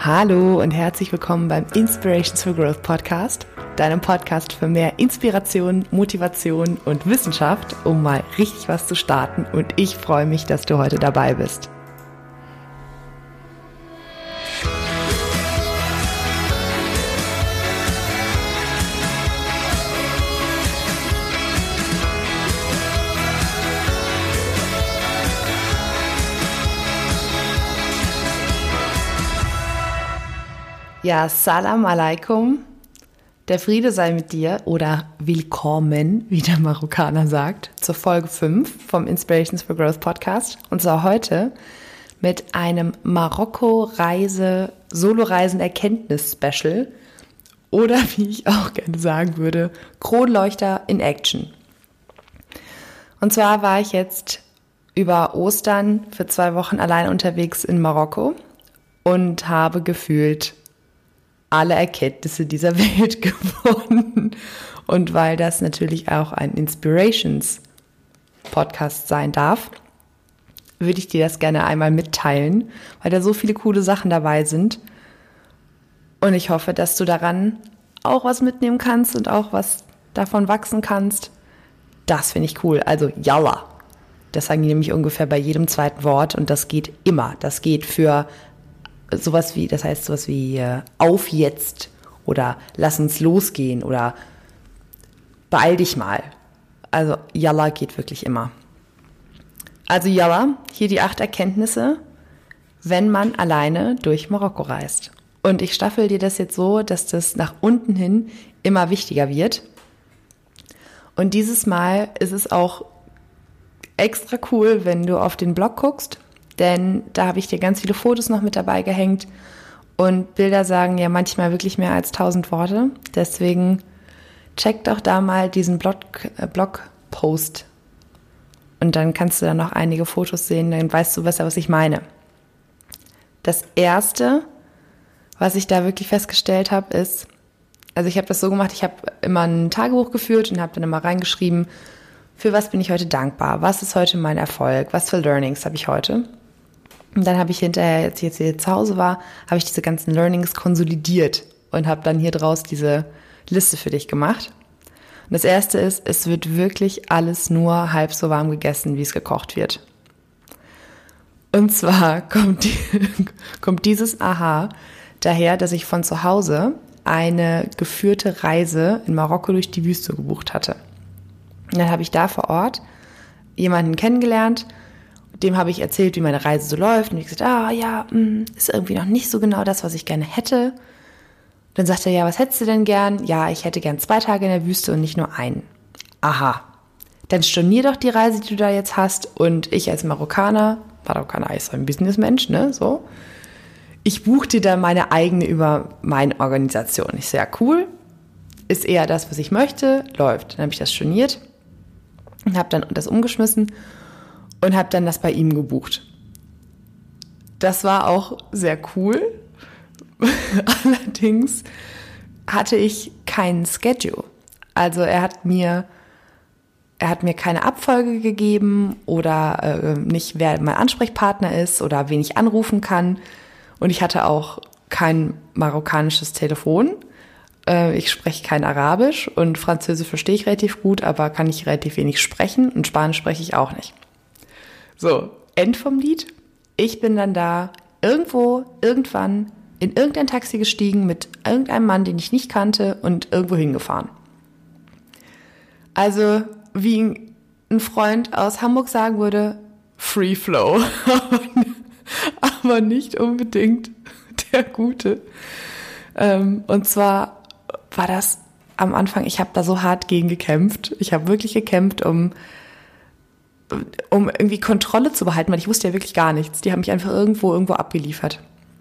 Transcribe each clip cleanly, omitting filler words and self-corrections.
Hallo und herzlich willkommen beim Inspirations for Growth Podcast, deinem Podcast für mehr Inspiration, Motivation und Wissenschaft, um mal richtig was zu starten. Und ich freue mich, dass du heute dabei bist. Ja, Salam alaikum, der Friede sei mit dir oder willkommen, wie der Marokkaner sagt, zur Folge 5 vom Inspirations for Growth Podcast. Und zwar heute mit einem Marokko-Solo-Reisen-Erkenntnis-Special oder wie ich auch gerne sagen würde, Kronleuchter in Action. Und zwar war ich jetzt über Ostern für 2 Wochen allein unterwegs in Marokko und habe gefühlt alle Erkenntnisse dieser Welt gewonnen. Und weil das natürlich auch ein Inspirations-Podcast sein darf, würde ich dir das gerne einmal mitteilen, weil da so viele coole Sachen dabei sind. Und ich hoffe, dass du daran auch was mitnehmen kannst und auch was davon wachsen kannst. Das finde ich cool. Also Yalla. Das sagen die nämlich ungefähr bei jedem zweiten Wort und das geht immer. Das geht für sowas wie auf jetzt oder lass uns losgehen oder beeil dich mal. Also Yalla geht wirklich immer. Also Yalla, hier die 8 Erkenntnisse, wenn man alleine durch Marokko reist. Und ich staffel dir das jetzt so, dass das nach unten hin immer wichtiger wird. Und dieses Mal ist es auch extra cool, wenn du auf den Blog guckst, denn da habe ich dir ganz viele Fotos noch mit dabei gehängt und Bilder sagen ja manchmal wirklich mehr als 1000 Worte. Deswegen check doch da mal diesen Blogpost und dann kannst du da noch einige Fotos sehen, dann weißt du besser, was ich meine. Das Erste, was ich da wirklich festgestellt habe, ist, also ich habe das so gemacht, ich habe immer ein Tagebuch geführt und habe dann immer reingeschrieben, für was bin ich heute dankbar, was ist heute mein Erfolg, was für Learnings habe ich heute. Und dann habe ich hinterher, als ich jetzt hier zu Hause war, habe ich diese ganzen Learnings konsolidiert und habe dann hier draus diese Liste für dich gemacht. Und das Erste ist, es wird wirklich alles nur halb so warm gegessen, wie es gekocht wird. Und zwar kommt dieses Aha daher, dass ich von zu Hause eine geführte Reise in Marokko durch die Wüste gebucht hatte. Und dann habe ich da vor Ort jemanden kennengelernt, dem habe ich erzählt, wie meine Reise so läuft. Und ich gesagt, ist irgendwie noch nicht so genau das, was ich gerne hätte. Dann sagt er, ja, was hättest du denn gern? Ja, ich hätte gern 2 Tage in der Wüste und nicht nur einen. Aha, dann stornier doch die Reise, die du da jetzt hast. Und ich als Marokkaner ist ein Businessmensch, ne, so. Ich buche dir dann meine eigene über meine Organisation. Ich so, ja, cool, ist eher das, was ich möchte, läuft. Dann habe ich das storniert und habe dann das umgeschmissen und habe dann das bei ihm gebucht. Das war auch sehr cool. Allerdings hatte ich keinen Schedule. Also er hat mir keine Abfolge gegeben oder nicht, wer mein Ansprechpartner ist oder wen ich anrufen kann. Und ich hatte auch kein marokkanisches Telefon. Ich spreche kein Arabisch und Französisch verstehe ich relativ gut, aber kann ich relativ wenig sprechen und Spanisch spreche ich auch nicht. So, End vom Lied. Ich bin dann da irgendwann in irgendein Taxi gestiegen mit irgendeinem Mann, den ich nicht kannte und irgendwo hingefahren. Also, wie ein Freund aus Hamburg sagen würde, Free Flow, aber nicht unbedingt der Gute. Und zwar war das am Anfang, ich habe da so hart gegen gekämpft. Ich habe wirklich gekämpft, um irgendwie Kontrolle zu behalten, weil ich wusste ja wirklich gar nichts. Die haben mich einfach irgendwo abgeliefert.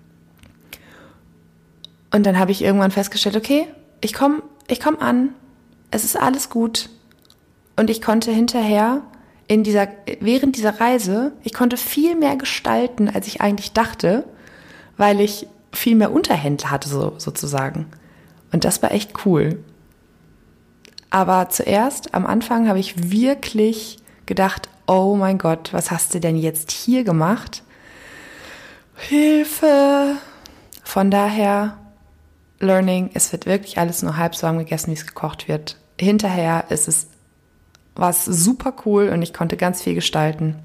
Und dann habe ich irgendwann festgestellt, okay, ich komm an, es ist alles gut. Und ich konnte hinterher während dieser Reise, ich konnte viel mehr gestalten, als ich eigentlich dachte, weil ich viel mehr Unterhändler hatte, sozusagen. Und das war echt cool. Aber zuerst, am Anfang, habe ich wirklich gedacht, oh mein Gott, was hast du denn jetzt hier gemacht? Hilfe! Von daher, Learning, es wird wirklich alles nur halb so warm gegessen, wie es gekocht wird. Hinterher war es super cool und ich konnte ganz viel gestalten.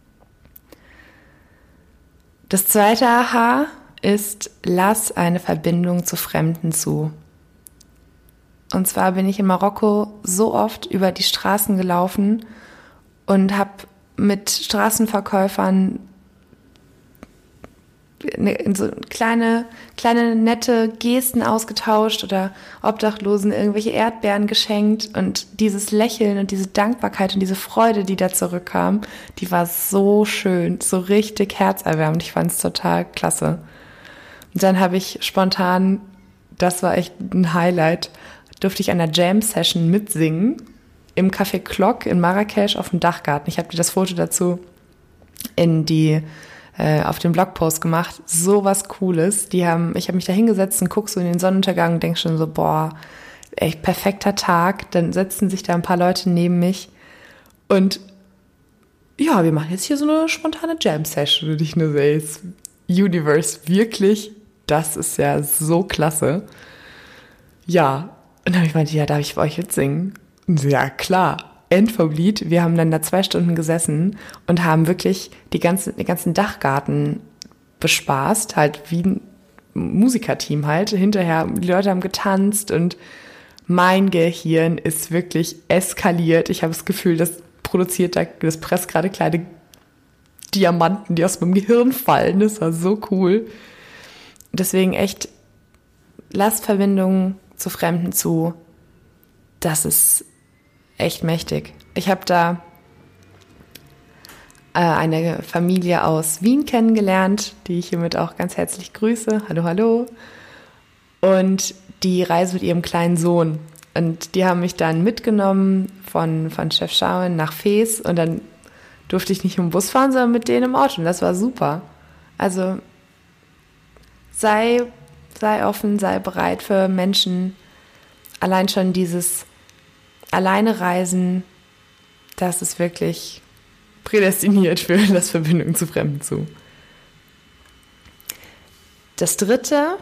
Das zweite Aha ist, lass eine Verbindung zu Fremden zu. Und zwar bin ich in Marokko so oft über die Straßen gelaufen und habe mit Straßenverkäufern so kleine nette Gesten ausgetauscht oder Obdachlosen irgendwelche Erdbeeren geschenkt, und dieses Lächeln und diese Dankbarkeit und diese Freude, die da zurückkam, die war so schön, so richtig herzerwärmend. Ich fand es total klasse. Und dann habe ich spontan, das war echt ein Highlight, durfte ich an der Jam-Session mitsingen im Café Clock in Marrakesch auf dem Dachgarten. Ich habe dir das Foto dazu auf den Blogpost gemacht. So was Cooles. Ich habe mich da hingesetzt und guck so in den Sonnenuntergang und denk schon so, boah, echt perfekter Tag. Dann setzen sich da ein paar Leute neben mich und ja, wir machen jetzt hier so eine spontane Jam-Session. Und ich nur so, ey, Universe, wirklich, das ist ja so klasse. Ja, und dann habe ich gemeint, ja, darf ich bei euch jetzt singen? Und so, ja, klar. End vom Lied. Wir haben dann da 2 Stunden gesessen und haben wirklich den ganzen Dachgarten bespaßt, halt wie ein Musikerteam halt. Hinterher, die Leute haben getanzt und mein Gehirn ist wirklich eskaliert. Ich habe das Gefühl, das presst gerade kleine Diamanten, die aus meinem Gehirn fallen. Das war so cool. Deswegen echt, lasst Verbindungen zu Fremden zu. Das ist echt mächtig. Ich habe da eine Familie aus Wien kennengelernt, die ich hiermit auch ganz herzlich grüße. Hallo, hallo. Und die reist mit ihrem kleinen Sohn. Und die haben mich dann mitgenommen von Chefchaouen nach Fez. Und dann durfte ich nicht im Bus fahren, sondern mit denen im Auto. Und das war super. Also sei offen, sei bereit für Menschen. Allein schon dieses alleine reisen, das ist wirklich prädestiniert für das Verbindung zu Fremden zu. Das dritte,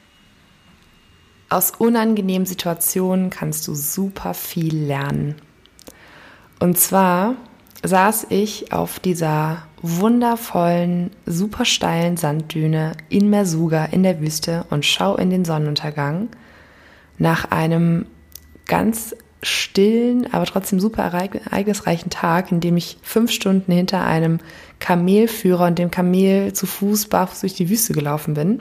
aus unangenehmen Situationen kannst du super viel lernen. Und zwar saß ich auf dieser wundervollen, super steilen Sanddüne in Merzouga in der Wüste und schaue in den Sonnenuntergang nach einem ganz stillen, aber trotzdem super ereignisreichen Tag, in dem ich 5 Stunden hinter einem Kamelführer und dem Kamel zu Fuß barfuß durch die Wüste gelaufen bin.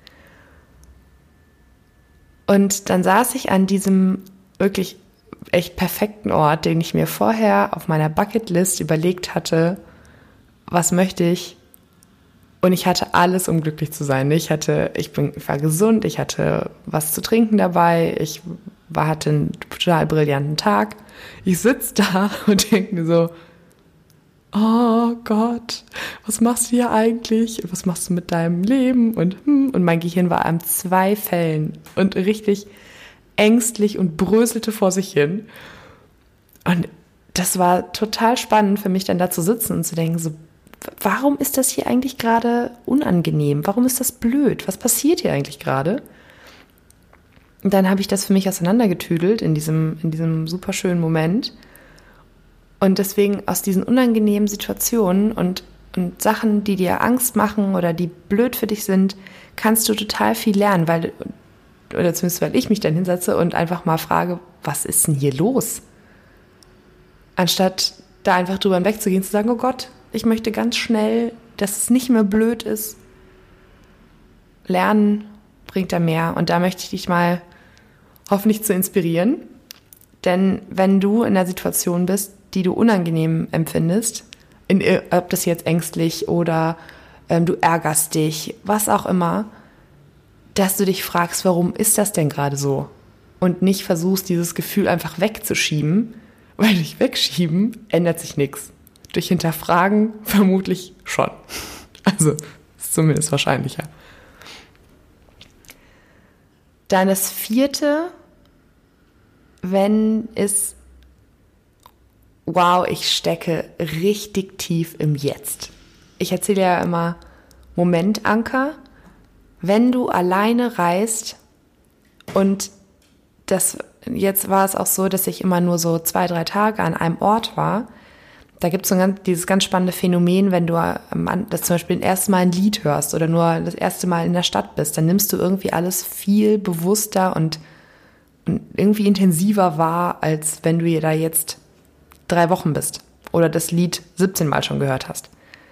Und dann saß ich an diesem wirklich echt perfekten Ort, den ich mir vorher auf meiner Bucketlist überlegt hatte, was möchte ich? Und ich hatte alles, um glücklich zu sein. Ich war gesund, ich hatte was zu trinken dabei, ich hatte einen total brillanten Tag. Ich sitze da und denke mir so, oh Gott, was machst du hier eigentlich? Was machst du mit deinem Leben? Und mein Gehirn war an 2 Fällen und richtig ängstlich und bröselte vor sich hin. Und das war total spannend für mich, dann da zu sitzen und zu denken, so, warum ist das hier eigentlich gerade unangenehm? Warum ist das blöd? Was passiert hier eigentlich gerade? Und dann habe ich das für mich auseinandergetüdelt in diesem super schönen Moment. Und deswegen aus diesen unangenehmen Situationen und Sachen, die dir Angst machen oder die blöd für dich sind, kannst du total viel lernen, oder zumindest weil ich mich dann hinsetze und einfach mal frage, was ist denn hier los? Anstatt da einfach drüber hinwegzugehen, zu sagen, oh Gott, ich möchte ganz schnell, dass es nicht mehr blöd ist. Lernen bringt da mehr. Und da möchte ich dich mal hoffentlich zu inspirieren. Denn wenn du in einer Situation bist, die du unangenehm empfindest, ob das jetzt ängstlich oder du ärgerst dich, was auch immer, dass du dich fragst, warum ist das denn gerade so? Und nicht versuchst, dieses Gefühl einfach wegzuschieben, weil durch Wegschieben ändert sich nichts. Durch Hinterfragen vermutlich schon. Also, ist zumindest wahrscheinlicher. Dann das 4., wenn es, wow, ich stecke richtig tief im Jetzt. Ich erzähle ja immer Momentanker. wenn du alleine reist und jetzt war es auch so, dass ich immer nur so 2-3 Tage an einem Ort war. Da gibt es dieses ganz spannende Phänomen, wenn du das zum Beispiel das erste Mal ein Lied hörst oder nur das erste Mal in der Stadt bist, dann nimmst du irgendwie alles viel bewusster und irgendwie intensiver wahr, als wenn du da jetzt 3 Wochen bist oder das Lied 17 Mal schon gehört hast.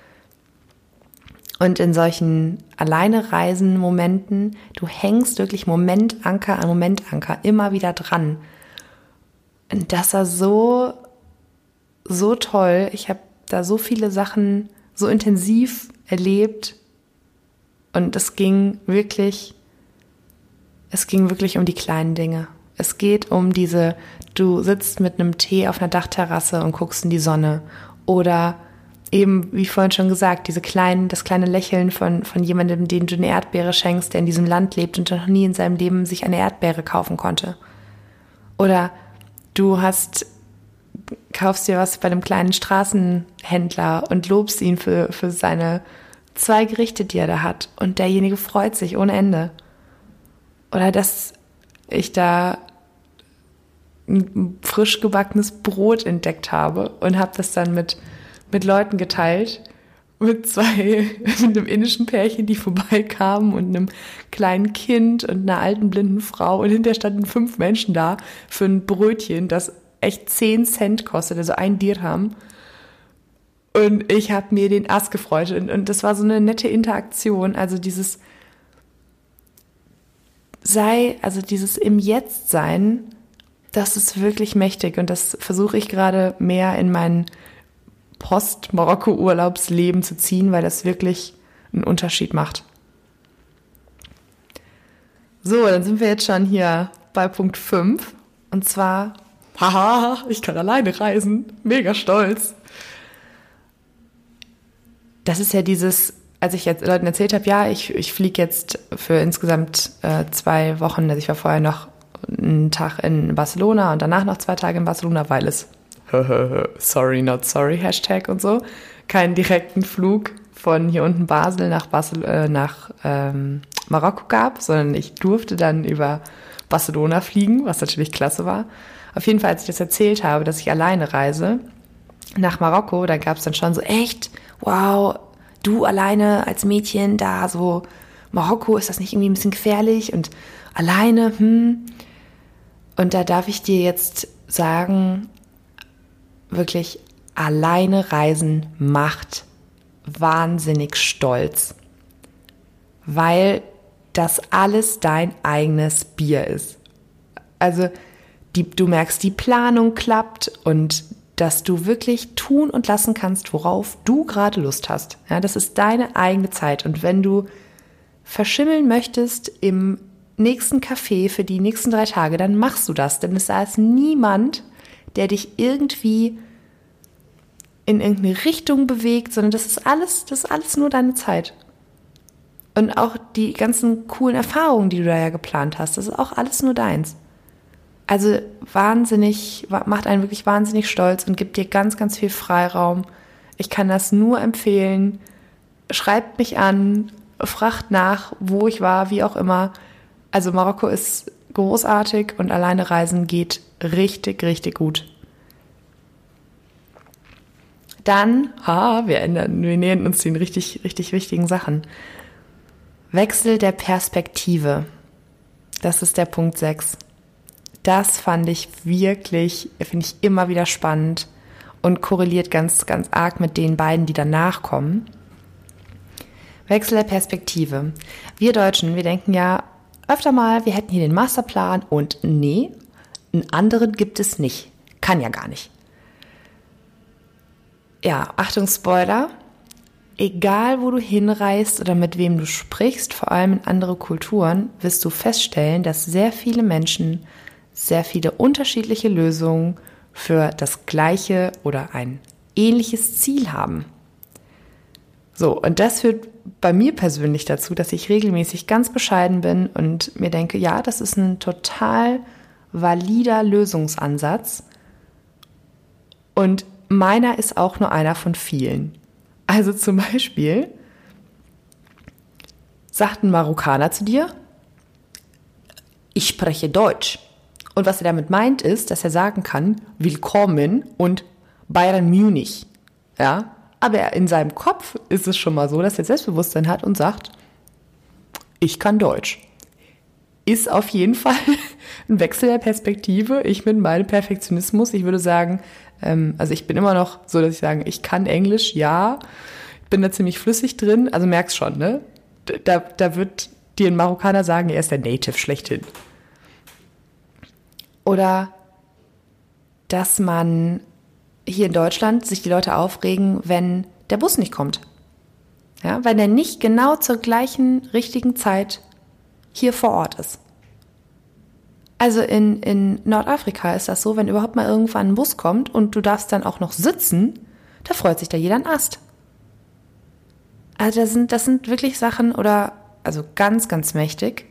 Und in solchen Alleine-Reisen-Momenten, du hängst wirklich Momentanker an Momentanker immer wieder dran. Und das war so, so toll. Ich habe da so viele Sachen so intensiv erlebt. Und es ging wirklich um die kleinen Dinge. Es geht um du sitzt mit einem Tee auf einer Dachterrasse und guckst in die Sonne. Oder eben, wie vorhin schon gesagt, das kleine Lächeln von jemandem, den du eine Erdbeere schenkst, der in diesem Land lebt und noch nie in seinem Leben sich eine Erdbeere kaufen konnte. Oder du kaufst dir was bei einem kleinen Straßenhändler und lobst ihn für seine 2 Gerichte, die er da hat. Und derjenige freut sich ohne Ende. Oder dass ich da ein frisch gebackenes Brot entdeckt habe und habe das dann mit Leuten geteilt, mit einem indischen Pärchen, die vorbeikamen und einem kleinen Kind und einer alten blinden Frau und hinterher standen 5 Menschen da für ein Brötchen, das echt 10 Cent kostet, also 1 Dirham. Und ich habe mir den Ast gefreut und das war so eine nette Interaktion, also dieses im Jetzt sein, das ist wirklich mächtig und das versuche ich gerade mehr in meinen Post-Marokko-Urlaubsleben zu ziehen, weil das wirklich einen Unterschied macht. So, dann sind wir jetzt schon hier bei Punkt 5 und zwar, haha, ich kann alleine reisen, mega stolz. Das ist ja als ich jetzt Leuten erzählt habe, ja, ich fliege jetzt für insgesamt 2 Wochen, also ich war vorher noch einen Tag in Barcelona und danach noch 2 Tage in Barcelona, weil es sorry, not sorry, Hashtag und so, keinen direkten Flug von hier unten Basel nach Marokko gab, sondern ich durfte dann über Barcelona fliegen, was natürlich klasse war. Auf jeden Fall, als ich das erzählt habe, dass ich alleine reise nach Marokko, da gab es dann schon so, echt, wow, du alleine als Mädchen da, so Marokko, ist das nicht irgendwie ein bisschen gefährlich und alleine, Und da darf ich dir jetzt sagen, wirklich alleine reisen macht wahnsinnig stolz, weil das alles dein eigenes Bier ist. Also du merkst, die Planung klappt und dass du wirklich tun und lassen kannst, worauf du gerade Lust hast. Ja, das ist deine eigene Zeit. Und wenn du verschimmeln möchtest im nächsten Café für die nächsten 3 Tage, dann machst du das. Denn es ist niemand, der dich irgendwie in irgendeine Richtung bewegt, sondern das ist alles nur deine Zeit. Und auch die ganzen coolen Erfahrungen, die du da ja geplant hast, das ist auch alles nur deins. Also macht einen wirklich wahnsinnig stolz und gibt dir ganz, ganz viel Freiraum. Ich kann das nur empfehlen. Schreibt mich an, fragt nach, wo ich war, wie auch immer. Also Marokko ist großartig und alleine reisen geht richtig, richtig gut. Dann, wir nähern uns den richtig, richtig wichtigen Sachen. Wechsel der Perspektive. Das ist der Punkt 6. Das finde ich immer wieder spannend und korreliert ganz, ganz arg mit den beiden, die danach kommen. Wechsel der Perspektive. Wir Deutschen, wir denken ja öfter mal, wir hätten hier den Masterplan und nee, einen anderen gibt es nicht. Kann ja gar nicht. Ja, Achtung, Spoiler. Egal, wo du hinreist oder mit wem du sprichst, vor allem in andere Kulturen, wirst du feststellen, dass sehr viele Menschen sehr viele unterschiedliche Lösungen für das gleiche oder ein ähnliches Ziel haben. So, und das führt bei mir persönlich dazu, dass ich regelmäßig ganz bescheiden bin und mir denke, ja, das ist ein total valider Lösungsansatz und meiner ist auch nur einer von vielen. Also zum Beispiel, sagt ein Marokkaner zu dir, ich spreche Deutsch. Und was er damit meint, ist, dass er sagen kann, willkommen und Bayern Munich. Ja? Aber in seinem Kopf ist es schon mal so, dass er Selbstbewusstsein hat und sagt, ich kann Deutsch. Ist auf jeden Fall ein Wechsel der Perspektive. Ich mit meinem Perfektionismus, ich würde sagen, also ich bin immer noch so, dass ich sage, ich kann Englisch, ja, bin da ziemlich flüssig drin, also merkst schon, ne? Da wird dir ein Marokkaner sagen, er ist der Native schlechthin. Oder dass man hier in Deutschland sich die Leute aufregen, wenn der Bus nicht kommt. Ja, weil der nicht genau zur gleichen richtigen Zeit hier vor Ort ist. Also in Nordafrika ist das so, wenn überhaupt mal irgendwann ein Bus kommt und du darfst dann auch noch sitzen, da freut sich da jeder ein Ast. Also das sind wirklich Sachen also ganz, ganz mächtig.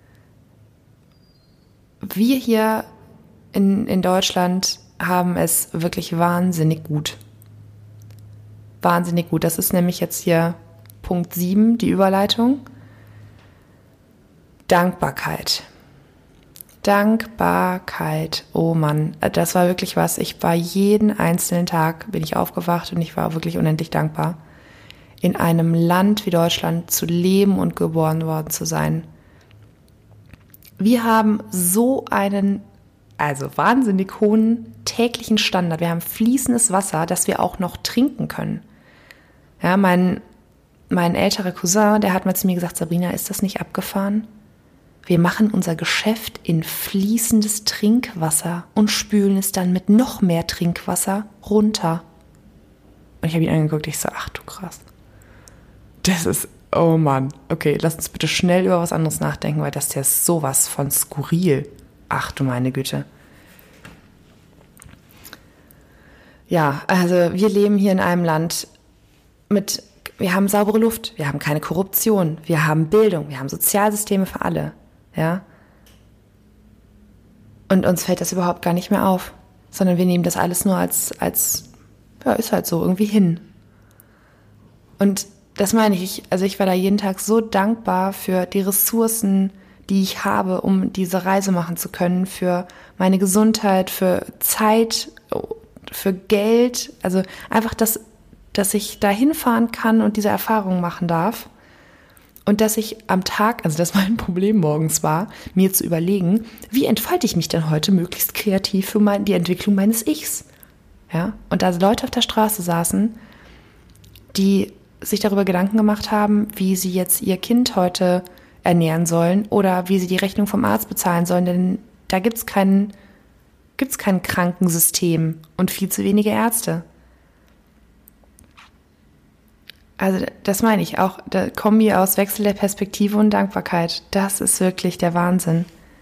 Wir hier in Deutschland haben es wirklich wahnsinnig gut. Wahnsinnig gut. Das ist nämlich jetzt hier Punkt 7, die Überleitung. Dankbarkeit. Dankbarkeit. Oh Mann, das war wirklich was. Ich war jeden einzelnen Tag, bin ich aufgewacht und ich war wirklich unendlich dankbar, in einem Land wie Deutschland zu leben und geboren worden zu sein. Wir haben so einen, wahnsinnig hohen täglichen Standard. Wir haben fließendes Wasser, das wir auch noch trinken können. Ja, mein älterer Cousin, der hat mal zu mir gesagt, Sabrina, ist das nicht abgefahren? Wir machen unser Geschäft in fließendes Trinkwasser und spülen es dann mit noch mehr Trinkwasser runter. Und ich habe ihn angeguckt, ich so, ach du krass. Das ist, oh Mann. Okay, lass uns bitte schnell über was anderes nachdenken, weil das ist ja sowas von skurril. Ach du meine Güte. Ja, also wir leben hier in einem Land wir haben saubere Luft, wir haben keine Korruption, wir haben Bildung, wir haben Sozialsysteme für alle, ja. Und uns fällt das überhaupt gar nicht mehr auf, sondern wir nehmen das alles nur als ist halt so irgendwie hin. Und das meine ich, ich war da jeden Tag so dankbar für die Ressourcen, die ich habe, um diese Reise machen zu können, für meine Gesundheit, für Zeit, für Geld, also einfach, dass ich da hinfahren kann und diese Erfahrungen machen darf und dass ich am Tag, also das mein Problem morgens war, mir zu überlegen, wie entfalte ich mich denn heute möglichst kreativ für die Entwicklung meines Ichs. Ja? Und da Leute auf der Straße saßen, die sich darüber Gedanken gemacht haben, wie sie jetzt ihr Kind heute ernähren sollen oder wie sie die Rechnung vom Arzt bezahlen sollen, denn da gibt's kein Krankensystem und viel zu wenige Ärzte. Also das meine ich auch, der Kombi aus Wechsel der Perspektive und Dankbarkeit, das ist wirklich der Wahnsinn.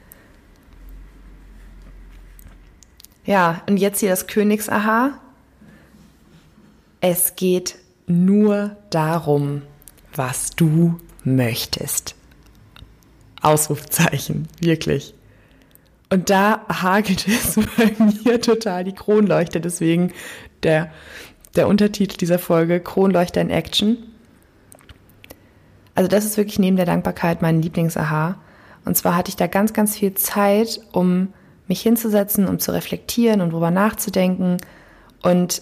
Ja, und jetzt hier das Königs-Aha. Es geht nur darum, was du möchtest. Ausrufezeichen, wirklich. Und da hagelt es bei mir total die Kronleuchter, deswegen der Untertitel dieser Folge, Kronleuchter in Action. Also das ist wirklich neben der Dankbarkeit mein Lieblings-Aha. Und zwar hatte ich da ganz, ganz viel Zeit, um mich hinzusetzen, um zu reflektieren und drüber nachzudenken und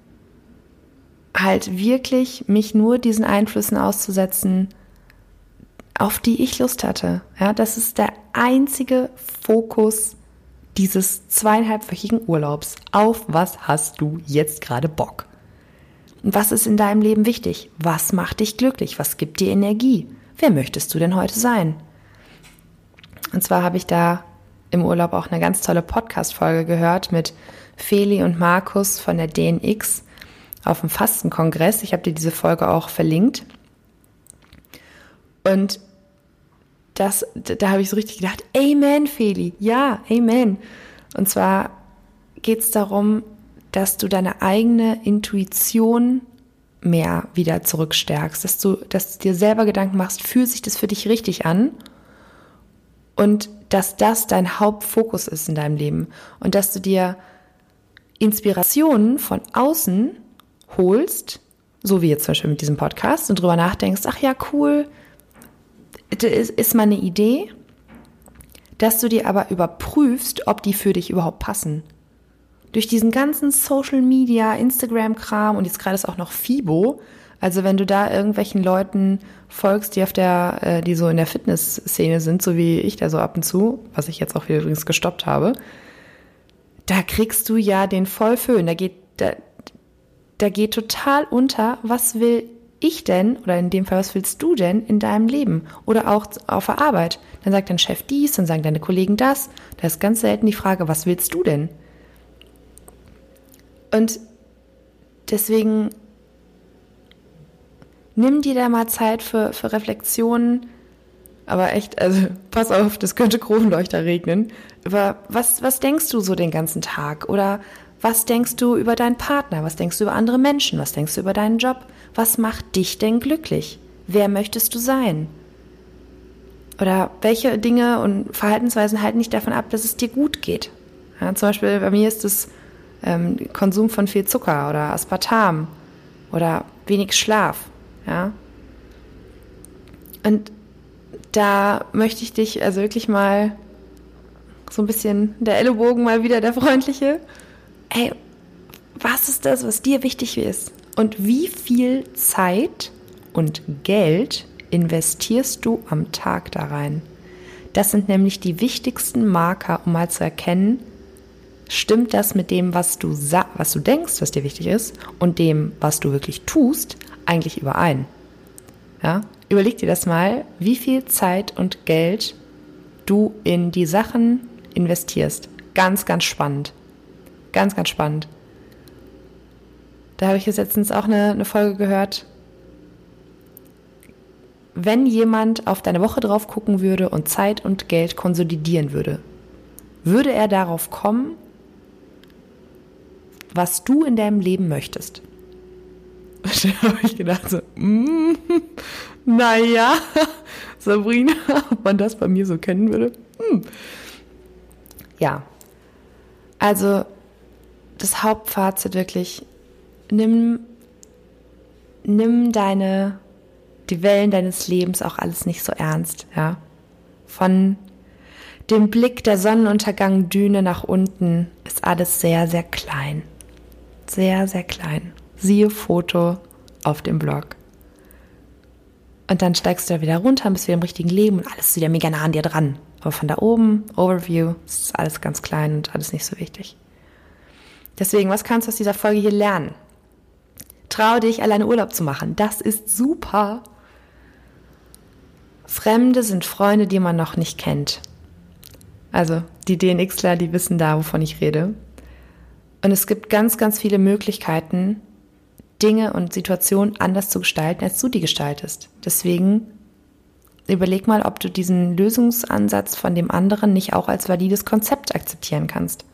halt wirklich mich nur diesen Einflüssen auszusetzen, auf die ich Lust hatte. Ja, das ist der einzige Fokus dieses 2,5-wöchigen Urlaubs. Auf was hast du jetzt gerade Bock? Und was ist in deinem Leben wichtig? Was macht dich glücklich? Was gibt dir Energie? Wer möchtest du denn heute sein? Und zwar habe ich da im Urlaub auch eine ganz tolle Podcast-Folge gehört mit Feli und Markus von der DNX auf dem Fastenkongress. Ich habe dir diese Folge auch verlinkt. Und da habe ich so richtig gedacht, Amen, Feli, ja, Amen. Und zwar geht es darum, dass du deine eigene Intuition mehr wieder zurückstärkst, dass du dir selber Gedanken machst, fühlt sich das für dich richtig an und dass das dein Hauptfokus ist in deinem Leben und dass du dir Inspirationen von außen holst, so wie jetzt zum Beispiel mit diesem Podcast und drüber nachdenkst, ach ja, cool, ist mal eine Idee, dass du dir aber überprüfst, ob die für dich überhaupt passen. Durch diesen ganzen Social Media, Instagram-Kram und jetzt gerade ist auch noch Fibo, also wenn du da irgendwelchen Leuten folgst, die so in der Fitnessszene sind, so wie ich da so ab und zu, was ich jetzt auch wieder übrigens gestoppt habe, da kriegst du ja den Vollföhn. Da geht total unter, was will ich denn, oder in dem Fall, was willst du denn in deinem Leben? Oder auch auf der Arbeit. Dann sagt dein Chef dies, dann sagen deine Kollegen das. Da ist ganz selten die Frage, was willst du denn? Und deswegen nimm dir da mal Zeit für Reflexionen. Aber echt, also pass auf, das könnte Kronleuchter regnen. Aber was denkst du so den ganzen Tag? Oder was denkst du über deinen Partner? Was denkst du über andere Menschen? Was denkst du über deinen Job? Was macht dich denn glücklich? Wer möchtest du sein? Oder welche Dinge und Verhaltensweisen halten dich davon ab, dass es dir gut geht? Ja, zum Beispiel bei mir ist es Konsum von viel Zucker oder Aspartam oder wenig Schlaf. Ja? Und da möchte ich dich also wirklich mal so ein bisschen, der Ellenbogen mal wieder, der freundliche. Ey, was ist das, was dir wichtig ist? Und wie viel Zeit und Geld investierst du am Tag da rein? Das sind nämlich die wichtigsten Marker, um mal zu erkennen, stimmt das mit dem, was du denkst, was dir wichtig ist, und dem, was du wirklich tust, eigentlich überein? Ja? Überleg dir das mal, wie viel Zeit und Geld du in die Sachen investierst. Ganz, ganz spannend. Ganz, ganz spannend. Da habe ich jetzt letztens auch eine Folge gehört. Wenn jemand auf deine Woche drauf gucken würde und Zeit und Geld konsolidieren würde, würde er darauf kommen, was du in deinem Leben möchtest? Da habe ich gedacht so, naja, Sabrina, ob man das bei mir so kennen würde? Ja, also das Hauptfazit wirklich, nimm die Wellen deines Lebens auch alles nicht so ernst, ja. Von dem Blick der Sonnenuntergangdüne nach unten ist alles sehr, sehr klein. Sehr, sehr klein. Siehe Foto auf dem Blog. Und dann steigst du da wieder runter, bist wieder im richtigen Leben und alles ist wieder mega nah an dir dran. Aber von da oben, Overview, ist alles ganz klein und alles nicht so wichtig. Deswegen, was kannst du aus dieser Folge hier lernen? Trau dich, alleine Urlaub zu machen. Das ist super. Fremde sind Freunde, die man noch nicht kennt. Also die DNXler, die wissen da, wovon ich rede. Und es gibt ganz, ganz viele Möglichkeiten, Dinge und Situationen anders zu gestalten, als du die gestaltest. Deswegen überleg mal, ob du diesen Lösungsansatz von dem anderen nicht auch als valides Konzept akzeptieren kannst.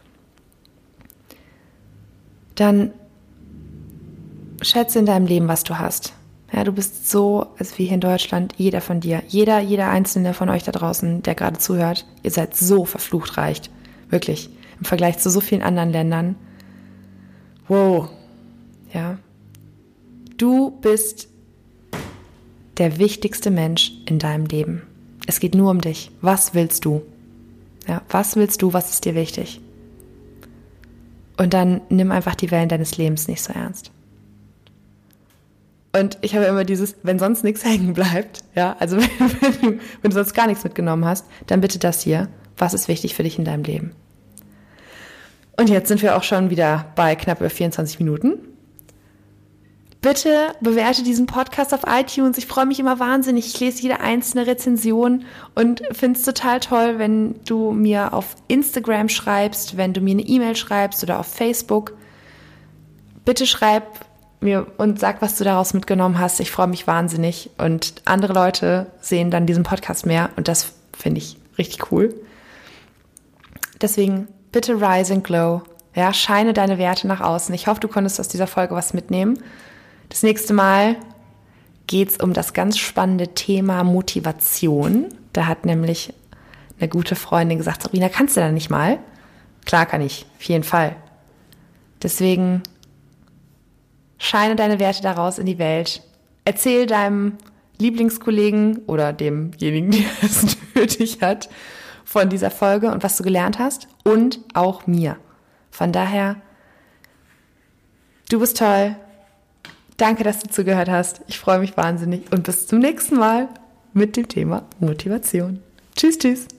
Dann schätze in deinem Leben, was du hast. Ja, du bist so, also wie hier in Deutschland, jeder von dir, jeder einzelne von euch da draußen, der gerade zuhört, ihr seid so verflucht reich. Wirklich. Im Vergleich zu so vielen anderen Ländern. Wow. Ja. Du bist der wichtigste Mensch in deinem Leben. Es geht nur um dich. Was willst du? Ja, was willst du? Was ist dir wichtig? Und dann nimm einfach die Wellen deines Lebens nicht so ernst. Und ich habe immer dieses, wenn sonst nichts hängen bleibt, ja, also wenn du sonst gar nichts mitgenommen hast, dann bitte das hier. Was ist wichtig für dich in deinem Leben? Und jetzt sind wir auch schon wieder bei knapp über 24 Minuten. Bitte bewerte diesen Podcast auf iTunes. Ich freue mich immer wahnsinnig. Ich lese jede einzelne Rezension und finde es total toll, wenn du mir auf Instagram schreibst, wenn du mir eine E-Mail schreibst oder auf Facebook. Bitte schreib mir und sag, was du daraus mitgenommen hast. Ich freue mich wahnsinnig und andere Leute sehen dann diesen Podcast mehr und das finde ich richtig cool. Deswegen bitte rise and glow. Ja, scheine deine Werte nach außen. Ich hoffe, du konntest aus dieser Folge was mitnehmen. Das nächste Mal geht es um das ganz spannende Thema Motivation. Da hat nämlich eine gute Freundin gesagt, Sabrina, kannst du da nicht mal? Klar kann ich, auf jeden Fall. Deswegen scheine deine Werte daraus in die Welt. Erzähl deinem Lieblingskollegen oder demjenigen, der es nötig hat, von dieser Folge und was du gelernt hast und auch mir. Von daher, du bist toll. Danke, dass du zugehört hast. Ich freue mich wahnsinnig und bis zum nächsten Mal mit dem Thema Motivation. Tschüss, tschüss.